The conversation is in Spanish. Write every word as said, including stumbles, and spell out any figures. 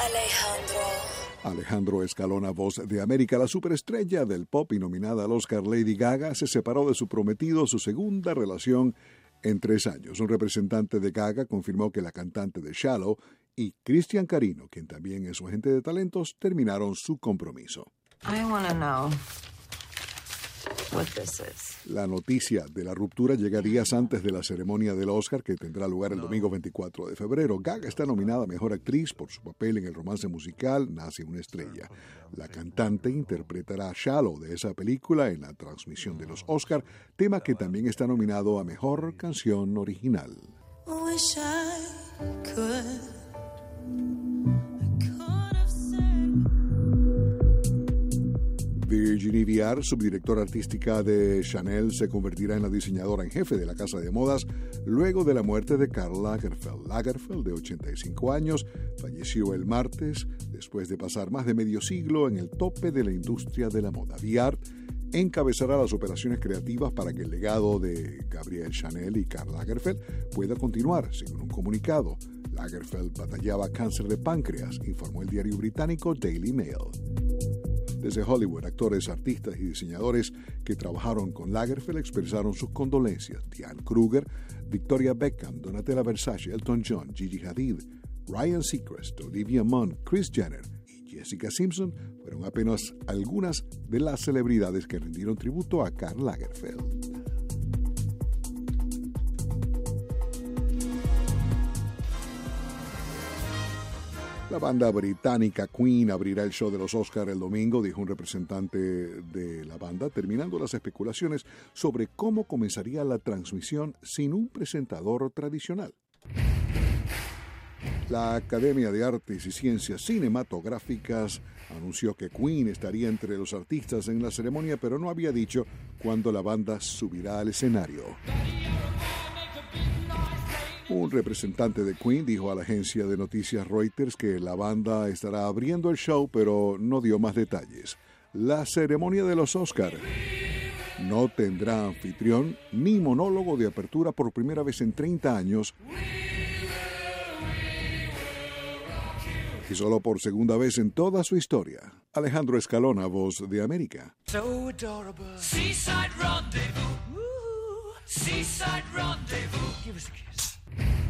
Alejandro. Alejandro Escalona, Voz de América. La superestrella del pop y nominada al Oscar Lady Gaga se separó de su prometido, su segunda relación en tres años. Un representante de Gaga confirmó que la cantante de Shallow y Cristian Carino, quien también es su agente de talentos, terminaron su compromiso. I wanna know what this is. La noticia de la ruptura llega días antes de la ceremonia del Oscar, que tendrá lugar el domingo veinticuatro de febrero. Gaga está nominada a Mejor Actriz por su papel en el romance musical Nace una estrella. La cantante interpretará Shallow de esa película en la transmisión de los Oscar, tema que también está nominado a Mejor Canción Original. Wish I could. Virginie Viard, subdirectora artística de Chanel, se convertirá en la diseñadora en jefe de la casa de modas luego de la muerte de Karl Lagerfeld. Lagerfeld, de ochenta y cinco años, falleció el martes después de pasar más de medio siglo en el tope de la industria de la moda. Viard encabezará las operaciones creativas para que el legado de Gabrielle Chanel y Karl Lagerfeld pueda continuar, según un comunicado. Lagerfeld batallaba cáncer de páncreas, informó el diario británico Daily Mail. Desde Hollywood, actores, artistas y diseñadores que trabajaron con Lagerfeld expresaron sus condolencias. Diane Kruger, Victoria Beckham, Donatella Versace, Elton John, Gigi Hadid, Ryan Seacrest, Olivia Munn, Kris Jenner y Jessica Simpson fueron apenas algunas de las celebridades que rindieron tributo a Karl Lagerfeld. La banda británica Queen abrirá el show de los Oscar el domingo, dijo un representante de la banda, terminando las especulaciones sobre cómo comenzaría la transmisión sin un presentador tradicional. La Academia de Artes y Ciencias Cinematográficas anunció que Queen estaría entre los artistas en la ceremonia, pero no había dicho cuándo la banda subirá al escenario. Un representante de Queen dijo a la agencia de noticias Reuters que la banda estará abriendo el show, pero no dio más detalles. La ceremonia de los Oscar no tendrá anfitrión ni monólogo de apertura por primera vez en treinta años. Y solo por segunda vez en toda su historia. Alejandro Escalona, Voz de América. So adorable. Seaside rendezvous. Woo. Seaside rendezvous. Give us a kiss.